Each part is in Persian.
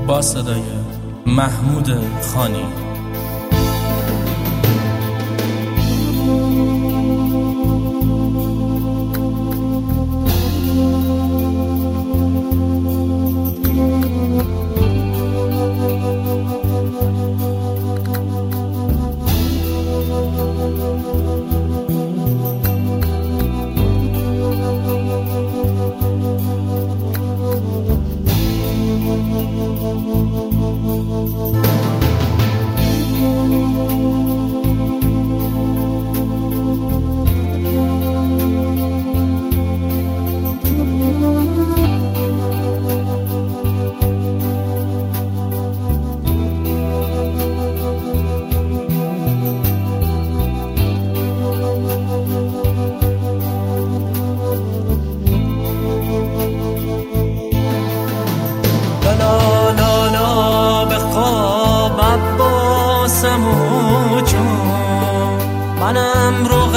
با صدای محمود خانی. منم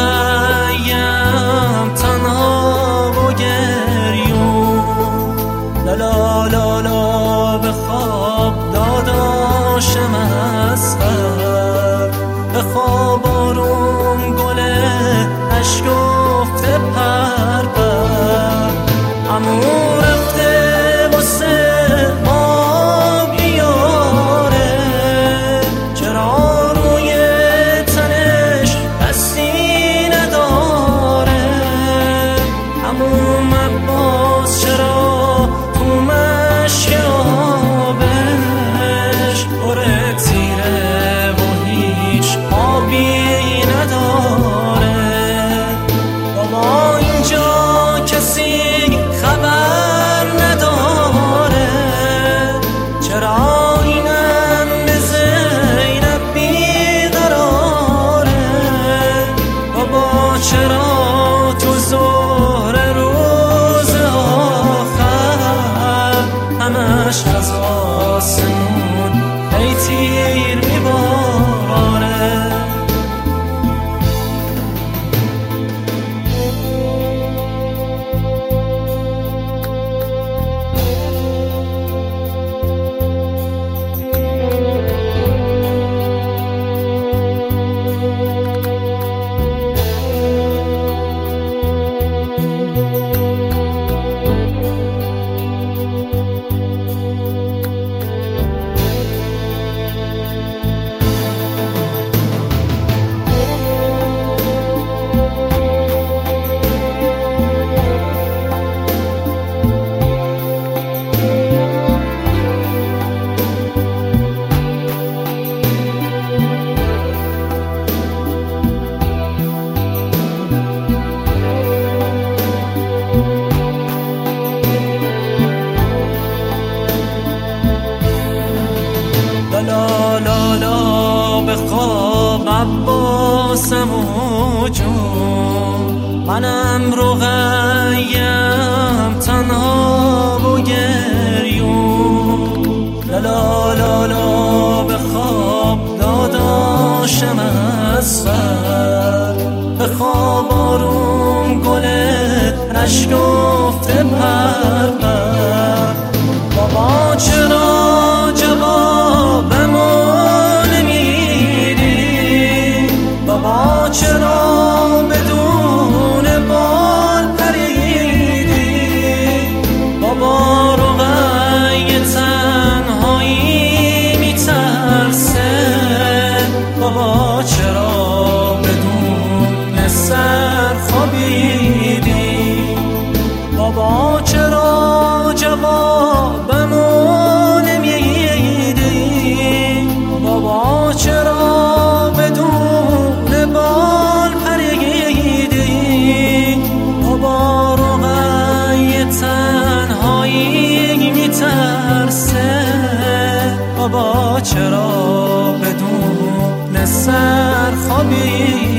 رقیم تنها و گریون، لالا لالا به خواب داداشم از غم، به خواب آروم گل نشکفته پر پر، عمو رفته واسه ما بیاره، چرا روی تنش دستی نداره، عمو عباس چرا تو مشک آبش بره تیره و هیچ آبی نداره، بابا اینجا کسی خبر نداره، چرا اینم به زینب بیقراره، بابا چرا تو ظهر روز آخر همش از آسمون ای تیر میباره. لالا لالا به خواب عباسم و جون، منم رقیم تنها و گریون، لالا لالا به خواب داداشم از سر، به خواب آروم گل نشکفته پر پر، بابا چرا جوابمو نمیدی، بابا چرا بدون بال پریدی، بابا رقی تنهایی میترسه، بابا چرا بدون سر خوابیدی، بابا چرا جوابمو نمیدی، بابا چرا بدون بال پریدی، بابا رقی تنهایی میترسه، بابا چرا بدون سر خوابیدی.